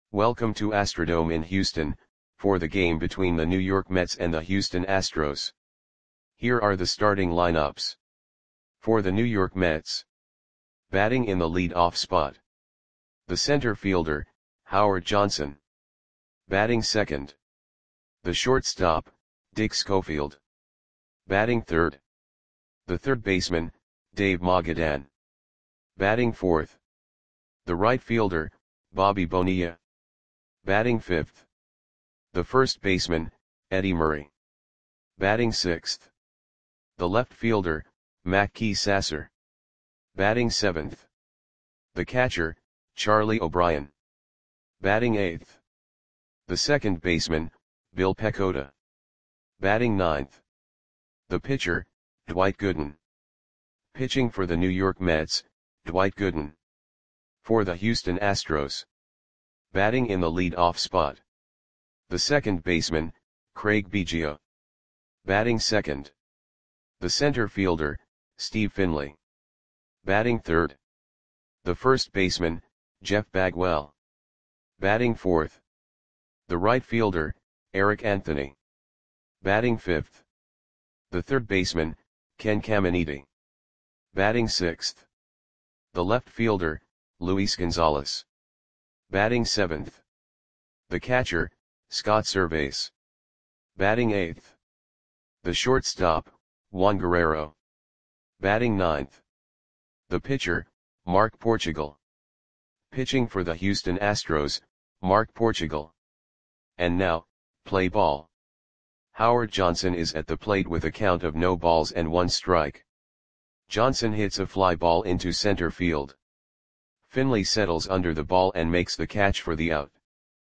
Welcome to Astrodome in Houston, for the game between the New York Mets and the Houston Astros. Here are the starting lineups. For the New York Mets. Batting in the lead-off spot. The center fielder, Howard Johnson. Batting second. The shortstop, Dick Schofield. Batting third. The third baseman, Dave Magadan. Batting fourth. The right fielder, Bobby Bonilla. Batting fifth. The first baseman, Eddie Murray. Batting sixth. The left fielder, Mackey Sasser. Batting seventh. The catcher, Charlie O'Brien. Batting eighth. The second baseman, Bill Pecota. Batting ninth. The pitcher, Dwight Gooden. Pitching for the New York Mets, Dwight Gooden. For the Houston Astros. Batting in the lead-off spot. The second baseman, Craig Biggio. Batting second. The center fielder, Steve Finley. Batting third. The first baseman, Jeff Bagwell. Batting fourth. The right fielder, Eric Anthony. Batting fifth. The third baseman, Ken Caminiti. Batting sixth. The left fielder, Luis Gonzalez. Batting seventh. The catcher, Scott Servais. Batting eighth. The shortstop, Juan Guerrero. Batting ninth. The pitcher, Mark Portugal. Pitching for the Houston Astros, Mark Portugal. And now, play ball. Howard Johnson is at the plate with a count of no balls and 1 strike. Johnson hits a fly ball into center field. Finley settles under the ball and makes the catch for the out.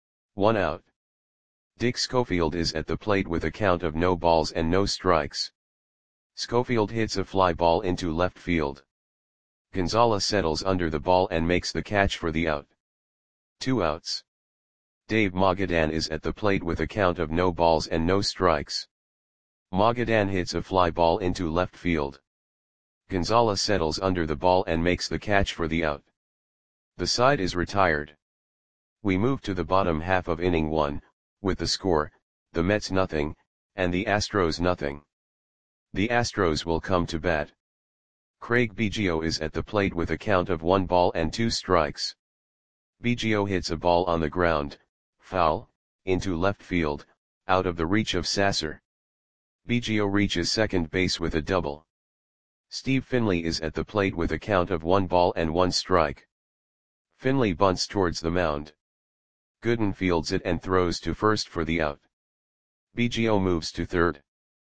1 out. Dick Schofield is at the plate with a count of no balls and no strikes. Schofield hits a fly ball into left field. Gonzalez settles under the ball and makes the catch for the out. 2 outs. Dave Magadan is at the plate with a count of no balls and no strikes. Magadan hits a fly ball into left field. Gonzalez settles under the ball and makes the catch for the out. The side is retired. We move to the bottom half of inning 1, with the score, the Mets nothing, and the Astros nothing. The Astros will come to bat. Craig Biggio is at the plate with a count of 1 ball and 2 strikes. Biggio hits a ball on the ground, foul, into left field, out of the reach of Sasser. Biggio reaches second base with a double. Steve Finley is at the plate with a count of 1 ball and 1 strike. Finley bunts towards the mound. Gooden fields it and throws to first for the out. Biggio moves to third.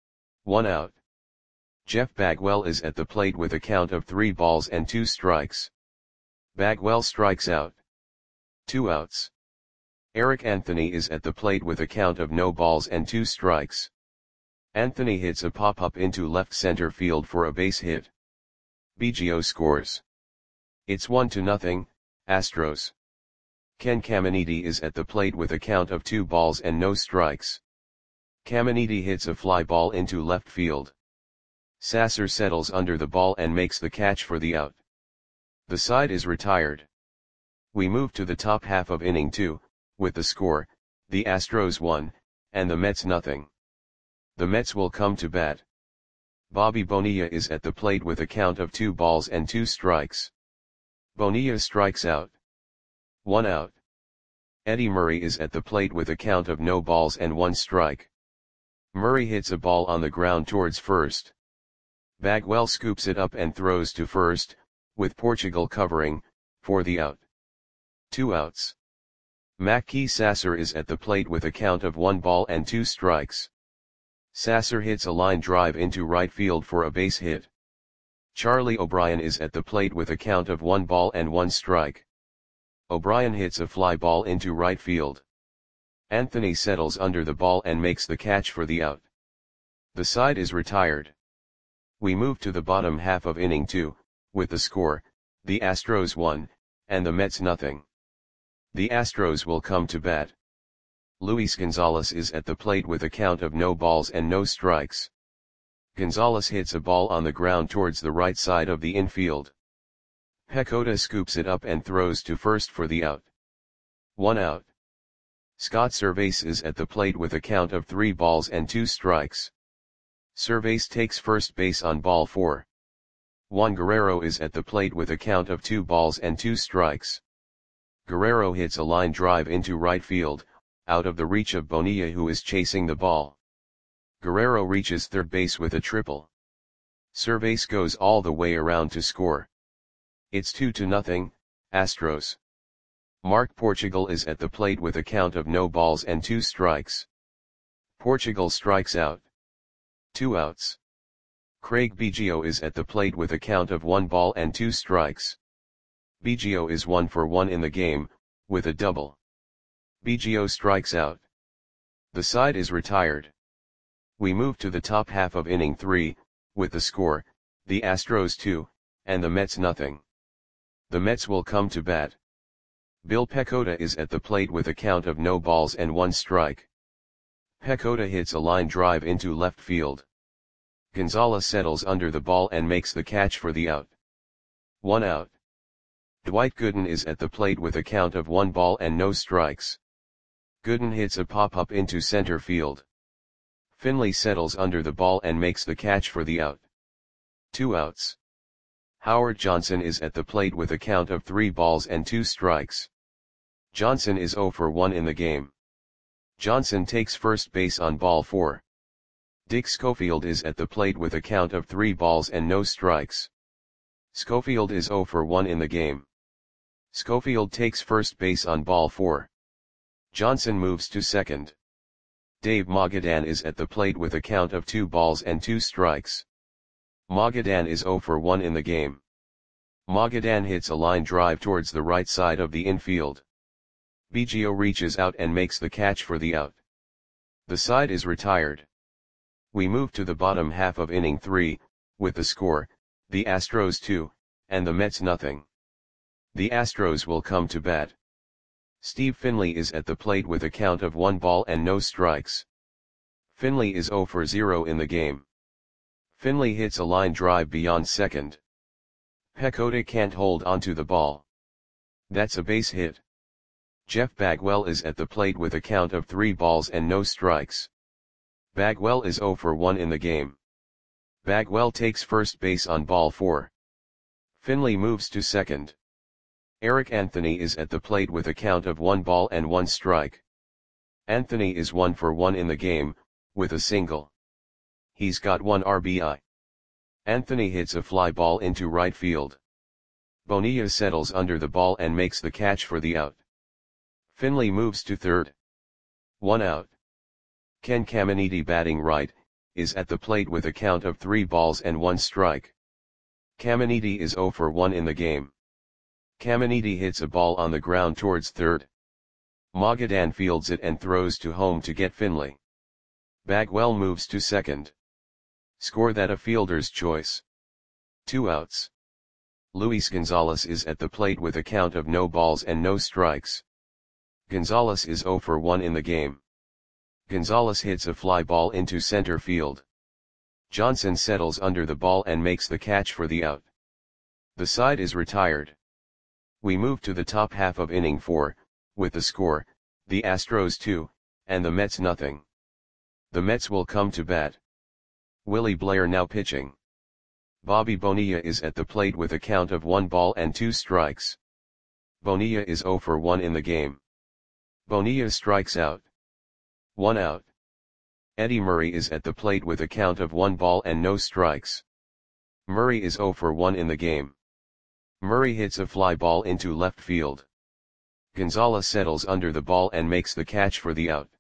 1 out. Jeff Bagwell is at the plate with a count of 3 balls and 2 strikes. Bagwell strikes out. 2 outs. Eric Anthony is at the plate with a count of no balls and 2 strikes. Anthony hits a pop-up into left center field for a base hit. Biggio scores. It's 1-0, Astros. Ken Caminiti is at the plate with a count of 2 balls and no strikes. Caminiti hits a fly ball into left field. Sasser settles under the ball and makes the catch for the out. The side is retired. We move to the top half of inning 2, with the score, the Astros 1, and the Mets nothing. The Mets will come to bat. Bobby Bonilla is at the plate with a count of 2 balls and 2 strikes. Bonilla strikes out. 1 out. Eddie Murray is at the plate with a count of no balls and 1 strike. Murray hits a ball on the ground towards first. Bagwell scoops it up and throws to first, with Portugal covering, for the out. 2 outs. Mackey Sasser is at the plate with a count of 1 ball and 2 strikes. Sasser hits a line drive into right field for a base hit. Charlie O'Brien is at the plate with a count of 1 ball and 1 strike. O'Brien hits a fly ball into right field. Anthony settles under the ball and makes the catch for the out. The side is retired. We move to the bottom half of inning 2, with the score, the Astros 1, and the Mets nothing. The Astros will come to bat. Luis Gonzalez is at the plate with a count of no balls and no strikes. Gonzalez hits a ball on the ground towards the right side of the infield. Pecota scoops it up and throws to first for the out. 1 out. Scott Servais is at the plate with a count of 3 balls and 2 strikes. Servais takes first base on ball 4. Juan Guerrero is at the plate with a count of 2 balls and 2 strikes. Guerrero hits a line drive into right field, out of the reach of Bonilla, who is chasing the ball. Guerrero reaches third base with a triple. Servais goes all the way around to score. It's 2-0, Astros. Mark Portugal is at the plate with a count of no balls and 2 strikes. Portugal strikes out. 2 outs. Craig Biggio is at the plate with a count of 1 ball and 2 strikes. Biggio is 1 for 1 in the game, with a double. Biggio strikes out. The side is retired. We move to the top half of inning 3, with the score, the Astros 2, and the Mets nothing. The Mets will come to bat. Bill Pecota is at the plate with a count of no balls and 1 strike. Pecota hits a line drive into left field. Gonzalez settles under the ball and makes the catch for the out. 1 out. Dwight Gooden is at the plate with a count of 1 ball and no strikes. Gooden hits a pop-up into center field. Finley settles under the ball and makes the catch for the out. 2 outs. Howard Johnson is at the plate with a count of 3 balls and 2 strikes. Johnson is 0 for 1 in the game. Johnson takes first base on ball 4. Dick Schofield is at the plate with a count of 3 balls and no strikes. Schofield is 0 for 1 in the game. Schofield takes first base on ball 4. Johnson moves to second. Dave Magadan is at the plate with a count of 2 balls and 2 strikes. Magadan is 0 for 1 in the game. Magadan hits a line drive towards the right side of the infield. Biggio reaches out and makes the catch for the out. The side is retired. We move to the bottom half of inning 3, with the score, the Astros 2, and the Mets nothing. The Astros will come to bat. Steve Finley is at the plate with a count of 1 ball and no strikes. Finley is 0 for 0 in the game. Finley hits a line drive beyond second. Pecota can't hold onto the ball. That's a base hit. Jeff Bagwell is at the plate with a count of 3 balls and no strikes. Bagwell is 0 for 1 in the game. Bagwell takes first base on ball 4. Finley moves to second. Eric Anthony is at the plate with a count of 1 ball and 1 strike. Anthony is 1 for 1 in the game, with a single. He's got 1 RBI. Anthony hits a fly ball into right field. Bonilla settles under the ball and makes the catch for the out. Finley moves to third. 1 out. Ken Caminiti, batting right, is at the plate with a count of 3 balls and 1 strike. Caminiti is 0 for 1 in the game. Caminiti hits a ball on the ground towards third. Magadan fields it and throws to home to get Finley. Bagwell moves to second. Score that a fielder's choice. 2 outs. Luis Gonzalez is at the plate with a count of no balls and no strikes. Gonzalez is 0 for 1 in the game. Gonzalez hits a fly ball into center field. Johnson settles under the ball and makes the catch for the out. The side is retired. We move to the top half of inning 4, with the score, the Astros 2, and the Mets nothing. The Mets will come to bat. Willie Blair now pitching. Bobby Bonilla is at the plate with a count of 1 ball and 2 strikes. Bonilla is 0 for 1 in the game. Bonilla strikes out. 1 out. Eddie Murray is at the plate with a count of 1 ball and no strikes. Murray is 0 for 1 in the game. Murray hits a fly ball into left field. Gonzalez settles under the ball and makes the catch for the out.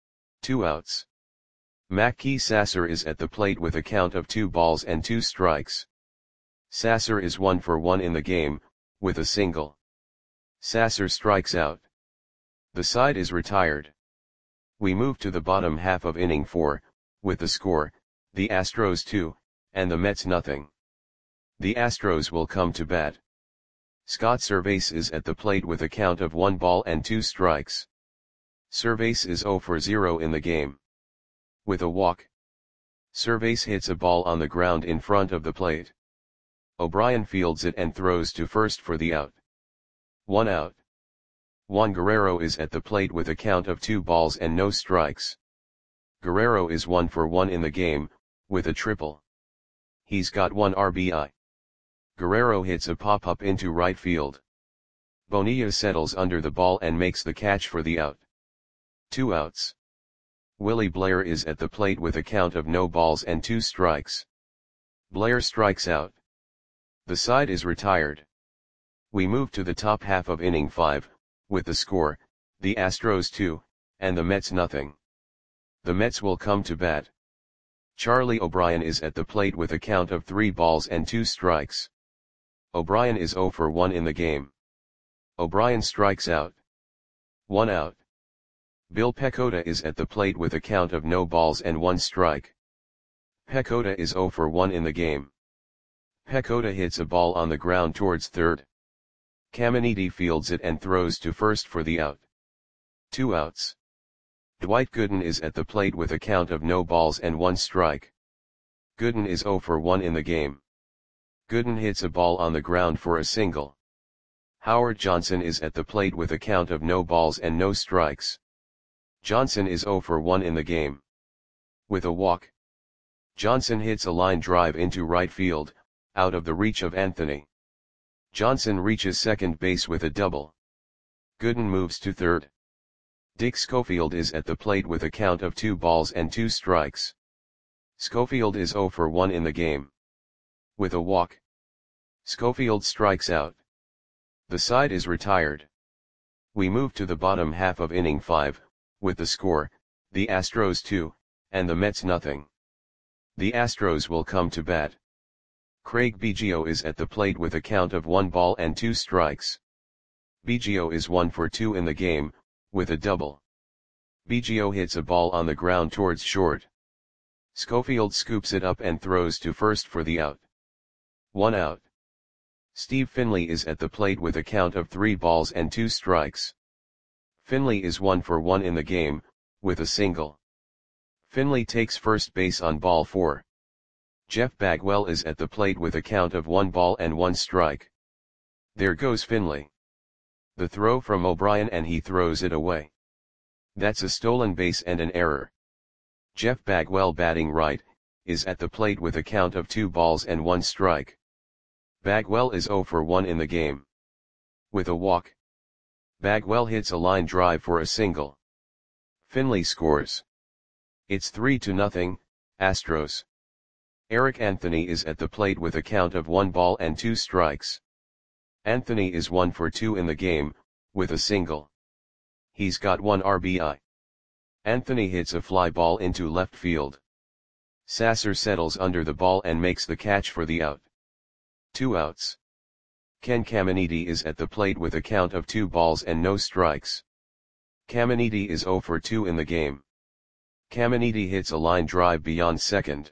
2 outs. Mackey Sasser is at the plate with a count of 2 balls and 2 strikes. Sasser is 1 for 1 in the game, with a single. Sasser strikes out. The side is retired. We move to the bottom half of inning 4, with the score, the Astros 2, and the Mets nothing. The Astros will come to bat. Scott Servais is at the plate with a count of 1 ball and 2 strikes. Servais is 0 for 0 in the game. With a walk. Servais hits a ball on the ground in front of the plate. O'Brien fields it and throws to first for the out. 1 out. Juan Guerrero is at the plate with a count of 2 balls and no strikes. Guerrero is 1 for 1 in the game, with a triple. He's got 1 RBI. Guerrero hits a pop-up into right field. Bonilla settles under the ball and makes the catch for the out. 2 outs. Willie Blair is at the plate with a count of no balls and 2 strikes. Blair strikes out. The side is retired. We move to the top half of inning 5, with the score, the Astros 2, and the Mets nothing. The Mets will come to bat. Charlie O'Brien is at the plate with a count of 3 balls and 2 strikes. O'Brien is 0 for 1 in the game. O'Brien strikes out. 1 out. Bill Pecota is at the plate with a count of no balls and 1 strike. Pecota is 0 for 1 in the game. Pecota hits a ball on the ground towards third. Caminiti fields it and throws to first for the out. 2 outs. Dwight Gooden is at the plate with a count of no balls and 1 strike. Gooden is 0 for 1 in the game. Gooden hits a ball on the ground for a single. Howard Johnson is at the plate with a count of no balls and no strikes. Johnson is 0 for 1 in the game. With a walk. Johnson hits a line drive into right field, out of the reach of Anthony. Johnson reaches second base with a double. Gooden moves to third. Dick Schofield is at the plate with a count of 2 balls and 2 strikes. Schofield is 0 for 1 in the game. With a walk. Schofield strikes out. The side is retired. We move to the bottom half of inning 5, with the score, the Astros 2, and the Mets nothing. The Astros will come to bat. Craig Biggio is at the plate with a count of 1 ball and 2 strikes. Biggio is 1 for 2 in the game, with a double. Biggio hits a ball on the ground towards short. Schofield scoops it up and throws to first for the out. 1 out. Steve Finley is at the plate with a count of 3 balls and 2 strikes. Finley is 1 for 1 in the game, with a single. Finley takes first base on ball 4. Jeff Bagwell is at the plate with a count of 1 ball and 1 strike. There goes Finley. The throw from O'Brien and he throws it away. That's a stolen base and an error. Jeff Bagwell, batting right, is at the plate with a count of 2 balls and 1 strike. Bagwell is 0 for 1 in the game. With a walk. Bagwell hits a line drive for a single. Finley scores. It's 3-0, Astros. Eric Anthony is at the plate with a count of 1 ball and 2 strikes. Anthony is 1 for 2 in the game, with a single. He's got 1 RBI. Anthony hits a fly ball into left field. Sasser settles under the ball and makes the catch for the out. 2 outs. Ken Caminiti is at the plate with a count of 2 balls and no strikes. Caminiti is 0 for 2 in the game. Caminiti hits a line drive beyond second.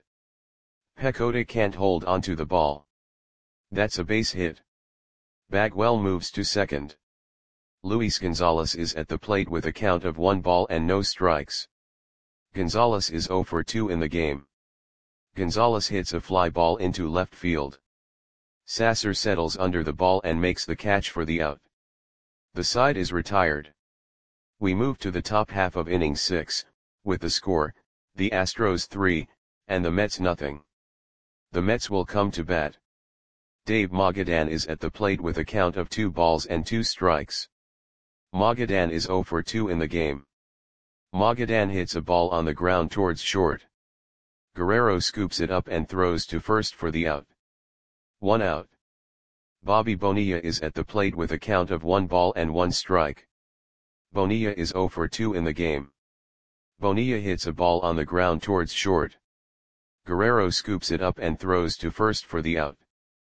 Pecota can't hold onto the ball. That's a base hit. Bagwell moves to second. Luis Gonzalez is at the plate with a count of 1 ball and no strikes. Gonzalez is 0 for 2 in the game. Gonzalez hits a fly ball into left field. Sasser settles under the ball and makes the catch for the out. The side is retired. We move to the top half of inning 6, with the score, the Astros 3, and the Mets nothing. The Mets will come to bat. Dave Magadan is at the plate with a count of 2 balls and 2 strikes. Magadan is 0 for 2 in the game. Magadan hits a ball on the ground towards short. Guerrero scoops it up and throws to first for the out. 1 out. Bobby Bonilla is at the plate with a count of 1 ball and 1 strike. Bonilla is 0 for 2 in the game. Bonilla hits a ball on the ground towards short. Guerrero scoops it up and throws to first for the out.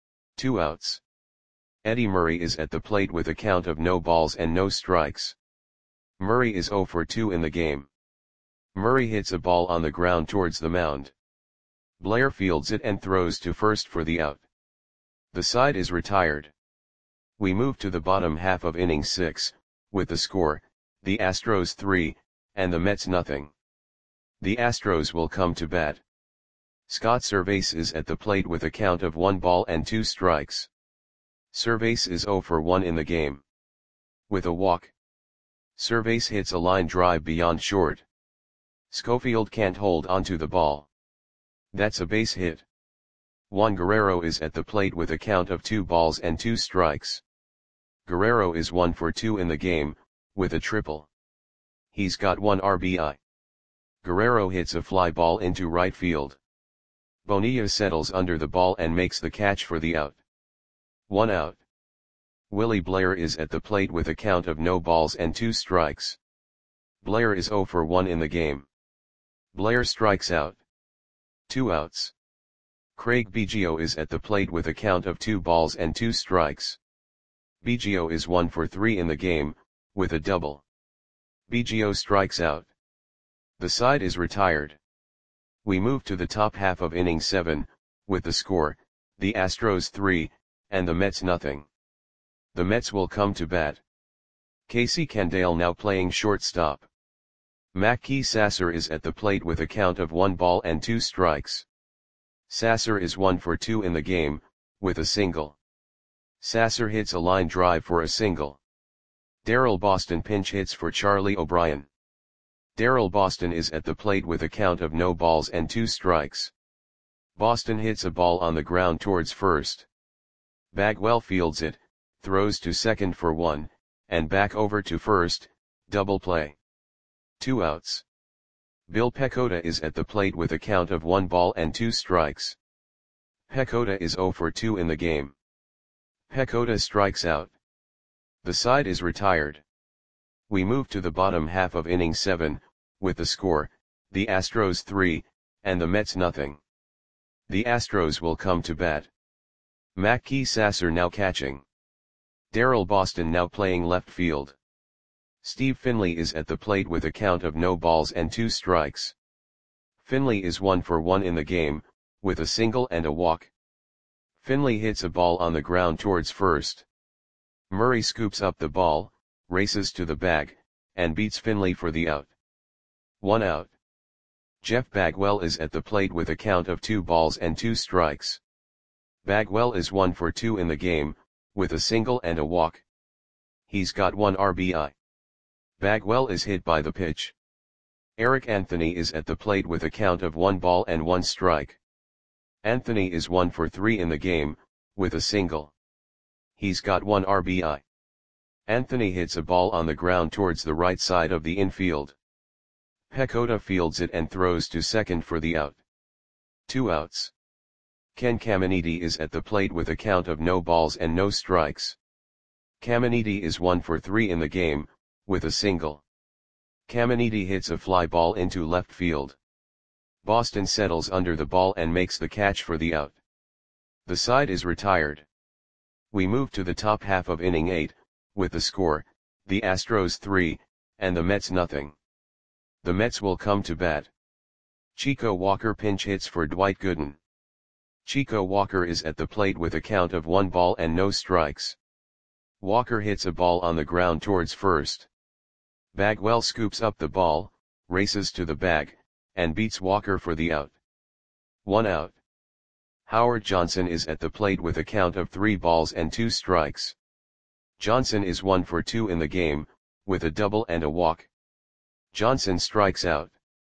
2 outs. Eddie Murray is at the plate with a count of no balls and no strikes. Murray is 0 for 2 in the game. Murray hits a ball on the ground towards the mound. Blair fields it and throws to first for the out. The side is retired. We move to the bottom half of inning 6, with the score, the Astros 3, and the Mets nothing. The Astros will come to bat. Scott Servais is at the plate with a count of 1 ball and 2 strikes. Servais is 0 for 1 in the game. With a walk. Servais hits a line drive beyond short. Schofield can't hold onto the ball. That's a base hit. Juan Guerrero is at the plate with a count of 2 balls and 2 strikes. Guerrero is 1 for 2 in the game, with a triple. He's got 1 RBI. Guerrero hits a fly ball into right field. Bonilla settles under the ball and makes the catch for the out. 1 out. Willie Blair is at the plate with a count of no balls and 2 strikes. Blair is 0 for 1 in the game. Blair strikes out. 2 outs. Craig Biggio is at the plate with a count of 2 balls and 2 strikes. Biggio is 1 for 3 in the game, with a double. Biggio strikes out. The side is retired. We move to the top half of inning 7, with the score, the Astros 3, and the Mets nothing. The Mets will come to bat. Casey Candaele now playing shortstop. Mackey Sasser is at the plate with a count of 1 ball and 2 strikes. Sasser is 1 for 2 in the game, with a single. Sasser hits a line drive for a single. Daryl Boston pinch hits for Charlie O'Brien. Daryl Boston is at the plate with a count of no balls and 2 strikes. Boston hits a ball on the ground towards first. Bagwell fields it, throws to second for 1, and back over to first, double play. 2 outs. Bill Pecota is at the plate with a count of 1 ball and 2 strikes. Pecota is 0 for 2 in the game. Pecota strikes out. The side is retired. We move to the bottom half of inning 7, with the score, the Astros 3, and the Mets nothing. The Astros will come to bat. Mackey Sasser now catching. Daryl Boston now playing left field. Steve Finley is at the plate with a count of no balls and 2 strikes. Finley is 1 for 1 in the game, with a single and a walk. Finley hits a ball on the ground towards first. Murray scoops up the ball, races to the bag, and beats Finley for the out. 1 out. Jeff Bagwell is at the plate with a count of 2 balls and 2 strikes. Bagwell is 1 for 2 in the game, with a single and a walk. He's got 1 RBI. Bagwell is hit by the pitch. Eric Anthony is at the plate with a count of 1 ball and 1 strike. Anthony is 1 for 3 in the game, with a single. He's got 1 RBI. Anthony hits a ball on the ground towards the right side of the infield. Pecota fields it and throws to second for the out. 2 outs. Ken Caminiti is at the plate with a count of no balls and no strikes. Caminiti is 1 for 3 in the game, with a single. Caminiti hits a fly ball into left field. Boston settles under the ball and makes the catch for the out. The side is retired. We move to the top half of inning 8, with the score, the Astros 3, and the Mets nothing. The Mets will come to bat. Chico Walker pinch hits for Dwight Gooden. Chico Walker is at the plate with a count of 1 ball and no strikes. Walker hits a ball on the ground towards first. Bagwell scoops up the ball, races to the bag, and beats Walker for the out. 1 out. Howard Johnson is at the plate with a count of 3 balls and 2 strikes. Johnson is 1 for 2 in the game, with a double and a walk. Johnson strikes out.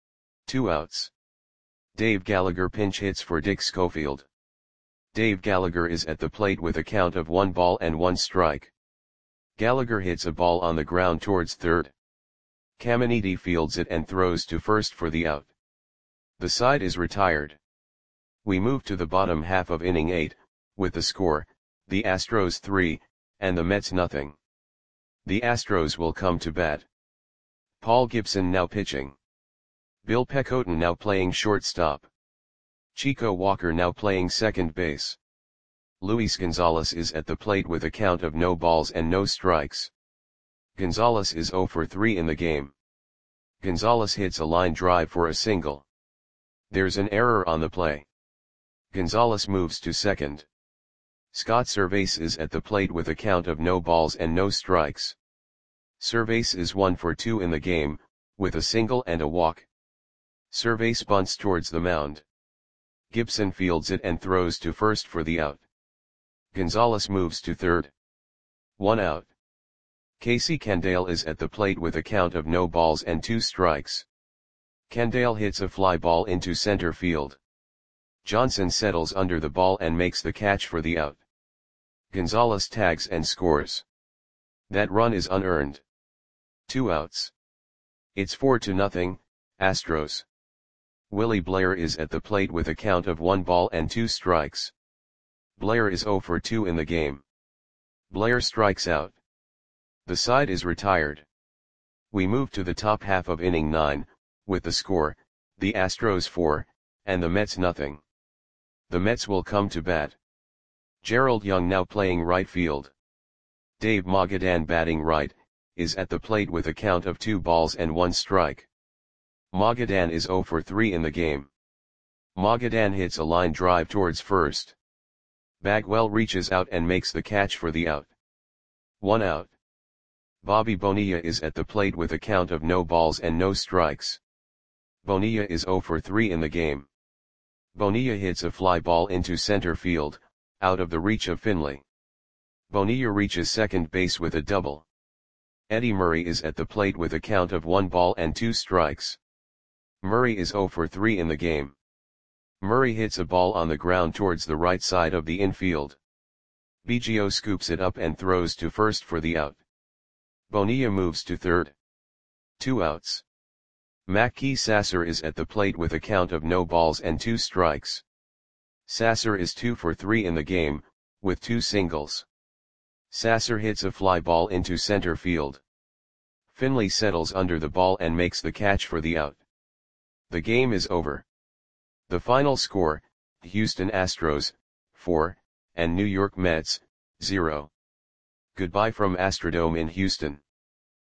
2 outs. Dave Gallagher pinch hits for Dick Schofield. Dave Gallagher is at the plate with a count of 1 ball and 1 strike. Gallagher hits a ball on the ground towards third. Caminiti fields it and throws to first for the out. The side is retired. We move to the bottom half of inning 8, with the score, the Astros 3, and the Mets nothing. The Astros will come to bat. Paul Gibson now pitching. Bill Pecota now playing shortstop. Chico Walker now playing second base. Luis Gonzalez is at the plate with a count of no balls and no strikes. Gonzalez is 0 for 3 in the game. Gonzalez hits a line drive for a single. There's an error on the play. Gonzalez moves to second. Scott Servais is at the plate with a count of no balls and no strikes. Servais is 1 for 2 in the game, with a single and a walk. Servais bunts towards the mound. Gibson fields it and throws to first for the out. Gonzalez moves to third. 1 out. Casey Candale is at the plate with a count of no balls and 2 strikes. Candale hits a fly ball into center field. Johnson settles under the ball and makes the catch for the out. Gonzalez tags and scores. That run is unearned. 2 outs. It's 4-0, Astros. Willie Blair is at the plate with a count of 1 ball and 2 strikes. Blair is 0 for 2 in the game. Blair strikes out. The side is retired. We move to the top half of inning 9, with the score, the Astros 4, and the Mets nothing. The Mets will come to bat. Gerald Young, now playing right field. Dave Magadan, batting right, is at the plate with a count of 2 balls and 1 strike. Magadan is 0 for 3 in the game. Magadan hits a line drive towards first. Bagwell reaches out and makes the catch for the out. 1 out. Bobby Bonilla is at the plate with a count of no balls and no strikes. Bonilla is 0 for 3 in the game. Bonilla hits a fly ball into center field, out of the reach of Finley. Bonilla reaches second base with a double. Eddie Murray is at the plate with a count of 1 ball and 2 strikes. Murray is 0 for 3 in the game. Murray hits a ball on the ground towards the right side of the infield. Biggio scoops it up and throws to first for the out. Bonilla moves to third. 2 outs. Mackey Sasser is at the plate with a count of no balls and 2 strikes. Sasser is 2 for 3 in the game, with 2 singles. Sasser hits a fly ball into center field. Finley settles under the ball and makes the catch for the out. The game is over. The final score, Houston Astros, 4, and New York Mets, 0. Goodbye from Astrodome in Houston.